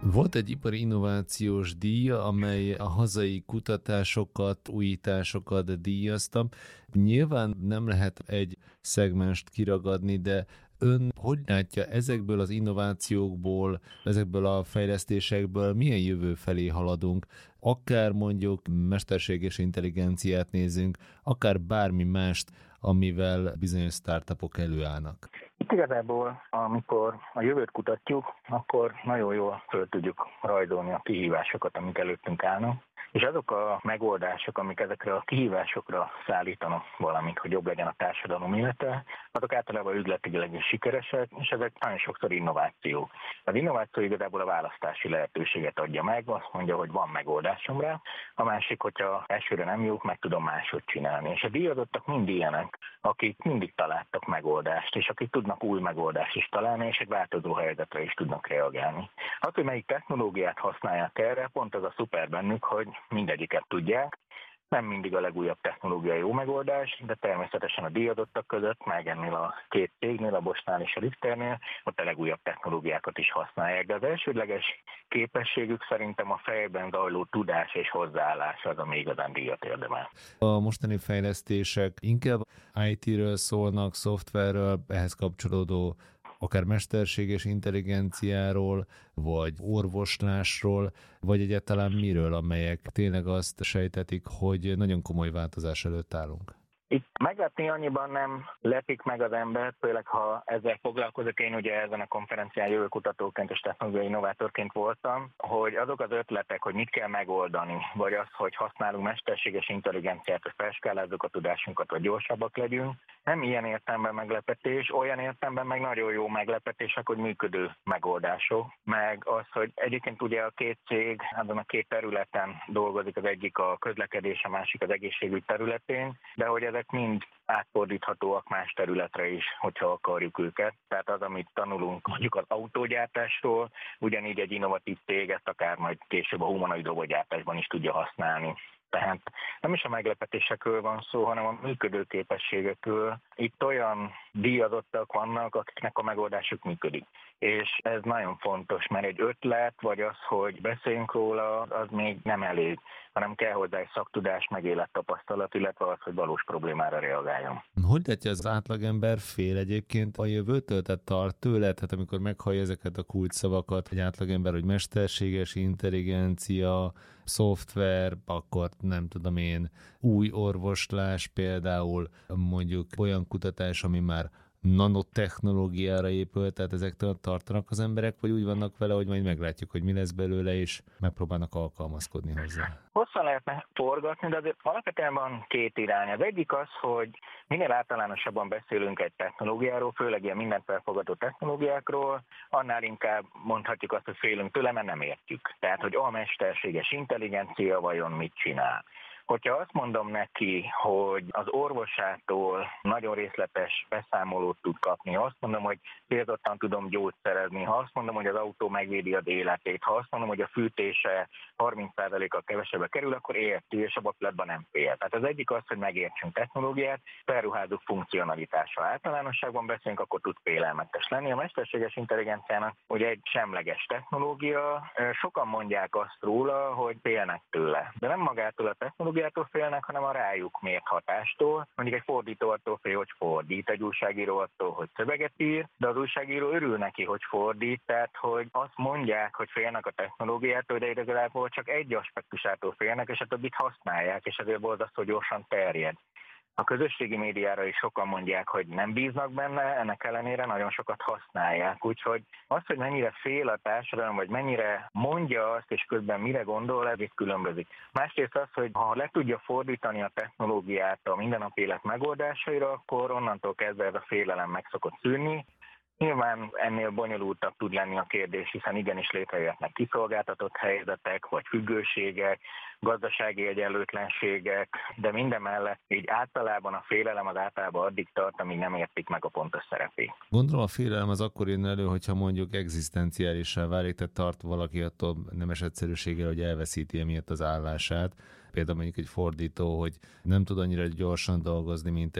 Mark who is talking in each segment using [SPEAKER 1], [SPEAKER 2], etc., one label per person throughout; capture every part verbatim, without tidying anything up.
[SPEAKER 1] Volt egy ipari innovációs díj, amely a hazai kutatásokat, újításokat díjazta. Nyilván nem lehet egy szegmenst kiragadni, de ön hogy látja ezekből az innovációkból, ezekből a fejlesztésekből milyen jövő felé haladunk? Akár mondjuk mesterséges intelligenciát nézünk, akár bármi mást, amivel bizonyos startupok előállnak.
[SPEAKER 2] Itt igazából, amikor a jövőt kutatjuk, akkor nagyon jól föl tudjuk rajzolni a kihívásokat, amik előttünk állnak, és azok a megoldások, amik ezekre a kihívásokra szállítanak valamit, hogy jobb legyen a társadalom élete, azok általában üzletileg is sikeresek, és ezek nagyon sokszor innováció. Az innováció igazából a választási lehetőséget adja meg, azt mondja, hogy van megoldásom rá, a másik, hogyha elsőre nem jók, meg tudom máshogy csinálni. És a díjazottak mind ilyenek, akik mindig találtak megoldást, és akik tudnak új megoldást is találni, és egy változó helyzetre is tudnak reagálni. Az, hogy melyik technológiát használják erre, pont az a szuper bennük, hogy mindegyiket tudják. Nem mindig a legújabb technológia jó megoldás, de természetesen a díjazottak között, meg ennél a két cégnél, a Boschnál és a Richternél, ott a legújabb technológiákat is használják. De az elsődleges képességük szerintem a fejben zajló tudás és hozzáállás az, ami igazán díjat érdemel.
[SPEAKER 1] A mostani fejlesztések inkább í té-ről szólnak, szoftverről, ehhez kapcsolódó akár mesterséges intelligenciáról, vagy orvoslásról, vagy egyáltalán miről, amelyek tényleg azt sejtetik, hogy nagyon komoly változás előtt állunk.
[SPEAKER 2] Itt meglepni annyiban nem lepik meg az embert, főleg ha ezzel foglalkozok, én ugye ezen a konferencián jövőkutatóként és technológiai innovátorként voltam, hogy azok az ötletek, hogy mit kell megoldani, vagy az, hogy használunk mesterséges intelligenciát, hogy felskálázzuk a tudásunkat, vagy gyorsabbak legyünk, nem ilyen értelemben meglepetés, olyan értelemben meg nagyon jó meglepetések, hogy működő megoldások, meg az, hogy egyébként ugye a két cég azon a két területen dolgozik, az egyik a közlekedés, a másik az egészségügy területén, de hogy ezek mind átfordíthatóak más területre is, hogyha akarjuk őket. Tehát az, amit tanulunk mondjuk az autógyártásról, ugyanígy egy innovatív cég ezt akár majd később a humanoid robotgyártásban is tudja használni. Tehát nem is a meglepetésekről van szó, hanem a működő képességekről. Itt olyan díjazottak vannak, akiknek a megoldásuk működik. És ez nagyon fontos, mert egy ötlet, vagy az, hogy beszéljünk róla, az még nem elég, hanem kell hozzá egy szaktudás, meg élettapasztalat, illetve az, hogy valós problémára reagáljon.
[SPEAKER 1] Hogy látja az átlagember fél egyébként a jövőtől, tehát tart tőle? Tehát amikor meghallja ezeket a kulcsszavakat, egy átlagember, hogy mesterséges intelligencia, szoftver, akkor nem tudom én, új orvoslás például, mondjuk olyan kutatás, ami már nanotechnológiára épül, tehát ezektől tartanak az emberek, vagy úgy vannak vele, hogy majd meglátjuk, hogy mi lesz belőle, és megpróbálnak alkalmazkodni hozzá.
[SPEAKER 2] Hosszan lehetne forgatni, de azért alapvetően van két irány. Az egyik az, hogy minél általánosabban beszélünk egy technológiáról, főleg ilyen mindent felfogadó technológiákról, annál inkább mondhatjuk azt, hogy félünk tőle, mert nem értjük. Tehát, hogy a mesterséges intelligencia vajon mit csinál. Hogyha azt mondom neki, hogy az orvosától nagyon részletes beszámolót tud kapni, ha azt mondom, hogy célzottan tudom gyógyszerezni, ha azt mondom, hogy az autó megvédi az életét, ha azt mondom, hogy a fűtése harminc százalékkal kevesebbe kerül, akkor érti, és a botletban nem fél. Tehát az egyik az, hogy megértsünk technológiát, felruházzuk funkcionalitása. Általánosságban beszélünk, akkor tud félelmetes lenni. A mesterséges intelligenciának ugye egy semleges technológia, sokan mondják azt róla, hogy félnek tőle. De nem magától a technológiától félnek, hanem a rájuk mért hatástól. Mondjuk egy fordító attól fél, hogy fordít, egy újságíró attól, hogy szöveget ír, de az újságíró örül neki, hogy fordít, tehát hogy azt mondják, hogy félnek a technológiától, de igazából csak egy aspektusától félnek, és a többit használják, és ezért borzasztó, hogy gyorsan terjed. A közösségi médiára is sokan mondják, hogy nem bíznak benne, ennek ellenére nagyon sokat használják. Úgyhogy az, hogy mennyire fél a társadalom, vagy mennyire mondja azt, és közben mire gondol, ez itt különbözik. Másrészt az, hogy ha le tudja fordítani a technológiát a mindennapi élet megoldásaira, akkor onnantól kezdve ez a félelem meg szokott szűnni. Nyilván ennél bonyolultabb tud lenni a kérdés, hiszen igenis létrejöhetnek kiszolgáltatott helyzetek, vagy függőségek, gazdasági egyenlőtlenségek, de mindemellett így általában a félelem az általában addig tart, amíg nem értik meg a pontos szerepét.
[SPEAKER 1] Gondolom a félelem az akkor jön elő, hogyha mondjuk egzisztenciálisá válik, tehát tart valaki attól nemes egyszerűséggel, hogy elveszíti emiatt az állását. Például mondjuk egy fordító, hogy nem tud annyira gyorsan dolgozni, mint egy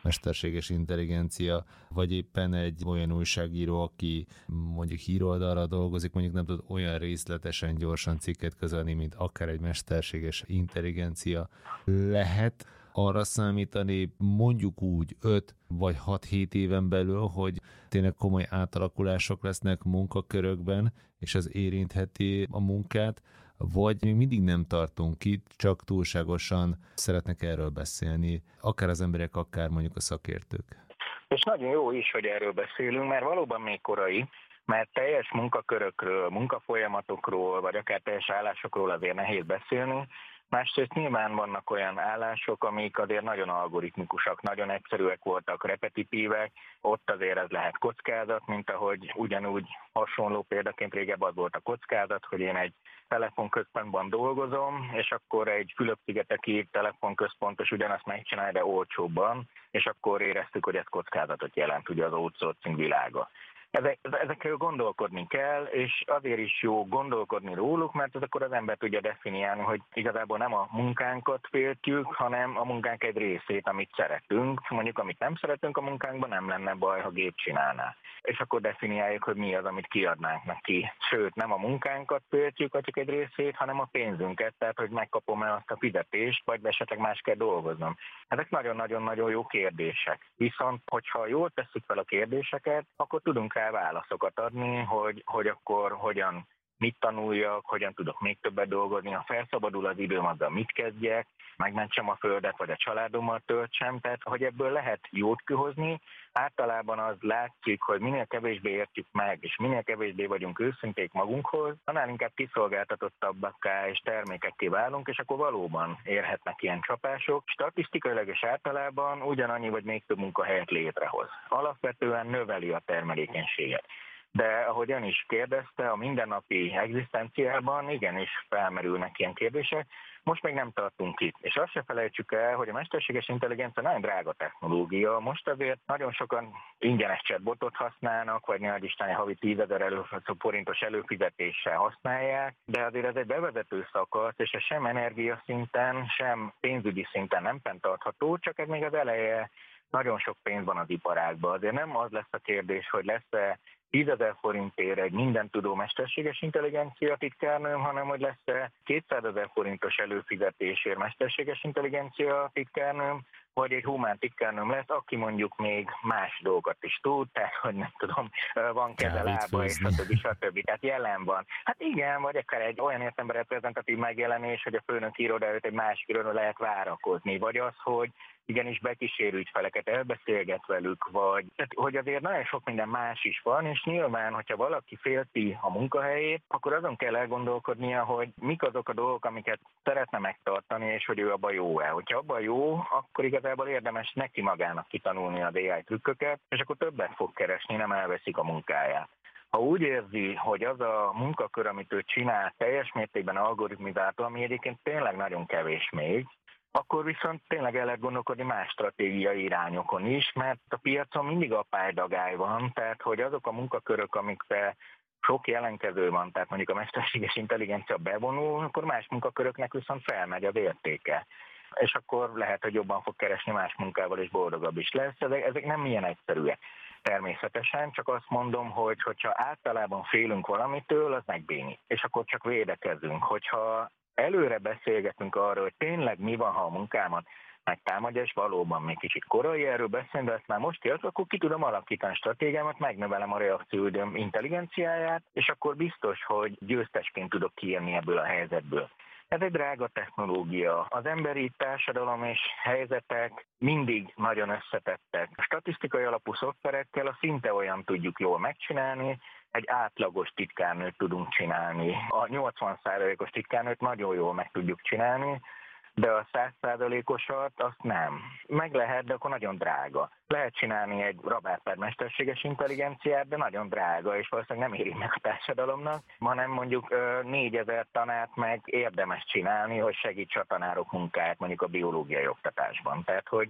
[SPEAKER 1] mesterséges intelligencia, vagy éppen egy olyan újságíró, aki mondjuk híroldalra dolgozik, mondjuk nem tud olyan részletesen, gyorsan cikket közölni, mint akár egy mesterséges intelligencia. Lehet arra számítani mondjuk úgy öt vagy hat-hét éven belül, hogy tényleg komoly átalakulások lesznek munkakörökben, és az érintheti a munkát, vagy még mindig nem tartunk itt, csak túlságosan szeretnek erről beszélni, akár az emberek, akár mondjuk a szakértők.
[SPEAKER 2] És nagyon jó is, hogy erről beszélünk, mert valóban még korai, mert teljes munkakörökről, munkafolyamatokról, vagy akár teljes állásokról azért nehéz beszélni. Másrészt nyilván vannak olyan állások, amik azért nagyon algoritmikusak, nagyon egyszerűek voltak, repetitívek, ott azért ez lehet kockázat, mint ahogy ugyanúgy hasonló példaként régebb az volt a kockázat, hogy én egy telefonközpontban dolgozom, és akkor egy Fülöp-szigeteki telefonközpontos ugyanazt megcsinálja, de olcsóbban, és akkor éreztük, hogy ez kockázatot jelent, ugye az outsourcing világa. Ezek, ezekről gondolkodni kell, és azért is jó gondolkodni róluk, mert az akkor az ember tudja definiálni, hogy igazából nem a munkánkat féltjük, hanem a munkánk egy részét, amit szeretünk. Mondjuk, amit nem szeretünk a munkánkban, nem lenne baj, ha gép csinálná. És akkor definiáljuk, hogy mi az, amit kiadnánk neki. Sőt, nem a munkánkat féltjük, vagy csak egy részét, hanem a pénzünket, tehát hogy megkapom-e azt a fizetést, vagy esetleg más kell dolgoznom. Ezek nagyon-nagyon-nagyon jó kérdések. Viszont, hogyha jól tesszük fel a kérdéseket, akkor tudunk rá válaszokat adni, hogy, hogy akkor hogyan, mit tanuljak, hogyan tudok még többet dolgozni, ha felszabadul az időm, azzal mit kezdjek, megmentsem a földet, vagy a családommal töltsem, tehát hogy ebből lehet jót kihozni. Általában az látszik, hogy minél kevésbé értjük meg, és minél kevésbé vagyunk őszinték magunkhoz, annál inkább kiszolgáltatottabbakká és termékekké válunk, és akkor valóban érhetnek ilyen csapások. Statisztikailag és általában ugyanannyi vagy még több munkahelyet létrehoz. Alapvetően növeli a termelékenységet. De ahogy ön is kérdezte, a mindennapi egzisztenciában igenis felmerülnek ilyen kérdések. Most még nem tartunk itt. És azt se felejtsük el, hogy a mesterséges intelligencia nagyon drága technológia. Most azért nagyon sokan ingyenes chatbotot használnak, vagy ne Isten havi tízezer forintos előfizetéssel használják, de azért ez egy bevezető szakasz, és ez sem energiaszinten, sem pénzügyi szinten nem fenntartható, csak ez még az eleje. Nagyon sok pénz van az iparágban. Azért nem az lesz a kérdés, hogy lesz-e tízezer forintért egy mindentudó mesterséges intelligencia titkárnőm, hanem hogy lesz-e kétszázezer forintos előfizetésért mesterséges intelligencia titkárnőm, vagy egy humán titkárnőm lesz, aki mondjuk még más dolgokat is tud, tehát hogy nem tudom, van keze, lába, és stb. stb. Tehát jelen van. Hát igen, vagy akár egy olyan értelemben reprezentatív megjelenés, hogy a főnök iroda előtt egy másik iroda lehet várakozni, vagy az, hogy igenis bekísérő ügyfeleket elbeszélget velük, vagy tehát, hogy azért nagyon sok minden más is van, és nyilván, hogyha valaki félti a munkahelyét, akkor azon kell elgondolkodnia, hogy mik azok a dolgok, amiket szeretne megtartani, és hogy ő abban jó-e. Hogyha abban jó, akkor igazából érdemes neki magának kitanulni az á i trükköket, és akkor többet fog keresni, nem elveszik a munkáját. Ha úgy érzi, hogy az a munkakör, amit ő csinál, teljes mértékben algoritmizált, ami egyébként tényleg nagyon kevés még, akkor viszont tényleg el lehet gondolkodni más stratégiai irányokon is, mert a piacon mindig a pálydagály van, tehát hogy azok a munkakörök, amikbe sok jelentkező van, tehát mondjuk a mesterséges intelligencia bevonul, akkor más munkaköröknek viszont felmegy az értéke. És akkor lehet, hogy jobban fog keresni más munkával, és boldogabb is lesz. Ezek, ezek nem ilyen egyszerűek. Természetesen, csak azt mondom, hogy hogyha általában félünk valamitől, az megbénít. És akkor csak védekezünk. Hogyha előre beszélgetünk arról, hogy tényleg mi van, ha a munkámat megtámadja, és valóban még kicsit korai erről beszélni, de ezt már most jött, akkor ki tudom alakítani stratégiámat, megnövelem a reakcióidőm intelligenciáját, és akkor biztos, hogy győztesként tudok kijönni ebből a helyzetből. Ez egy drága technológia. Az emberi társadalom és helyzetek mindig nagyon összetettek. A statisztikai alapú szoftverekkel a szinte olyan tudjuk jól megcsinálni, egy átlagos titkárnőt tudunk csinálni. A nyolcvan százalékos titkárnőt nagyon jól meg tudjuk csinálni, de a száz százalékosat azt nem. Meg lehet, de akkor nagyon drága. Lehet csinálni egy rabápár mesterséges intelligenciát, de nagyon drága, és valószínűleg nem éri meg a társadalomnak, hanem mondjuk négyezer tanárt meg érdemes csinálni, hogy segítse a tanárok munkáját mondjuk a biológiai oktatásban. Tehát, hogy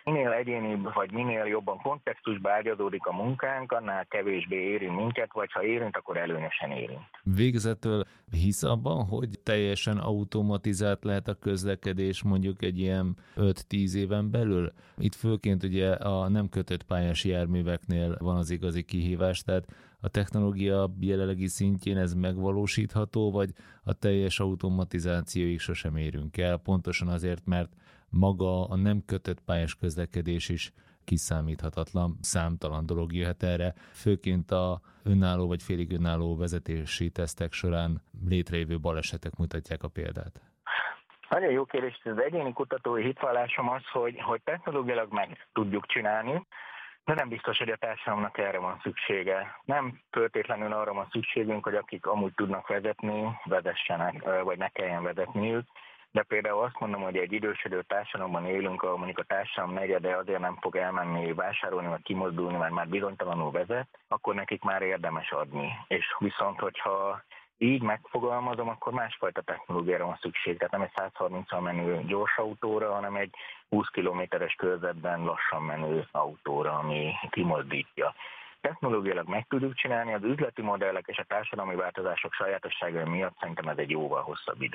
[SPEAKER 2] minél egyénibb, vagy minél jobban kontextusba ágyazódik a munkánk, annál kevésbé érint minket, vagy ha érint, akkor előnyösen érint.
[SPEAKER 1] Végezetül hisz abban, hogy teljesen automatizált lehet a közlekedés mondjuk egy ilyen öt-tíz éven belül? Itt főként ugye a nem kötött pályás járműveknél van az igazi kihívás, tehát a technológia jelenlegi szintjén ez megvalósítható, vagy a teljes automatizációig sosem érünk el, pontosan azért, mert maga a nem kötött pályás közlekedés is kiszámíthatatlan, számtalan dolog jöhet erre, főként a önálló vagy félig önálló vezetési tesztek során létrejövő balesetek mutatják a példát.
[SPEAKER 2] Nagyon jó kérdés, az egyéni kutatói hitvallásom az, hogy, hogy technológiailag meg tudjuk csinálni, de nem biztos, hogy a társadalomnak erre van szüksége. Nem feltétlenül arra van szükségünk, hogy akik amúgy tudnak vezetni, vezessenek, vagy ne kelljen vezetniük. De például azt mondom, hogy egy idősödő társadalomban élünk, ahol mondjuk a társadalom negyede azért nem fog elmenni vásárolni, vagy kimozdulni, mert már bizonytalanul vezet, akkor nekik már érdemes adni. És viszont, hogyha így megfogalmazom, akkor másfajta technológiára van szükség. Tehát nem egy száz harminccal menő gyors autóra, hanem egy húsz kilométeres körzetben lassan menő autóra, ami kimozdítja. Technológiailag meg tudjuk csinálni, az üzleti modellek és a társadalmi változások sajátosságai miatt szerintem ez egy jóval hosszabb idő.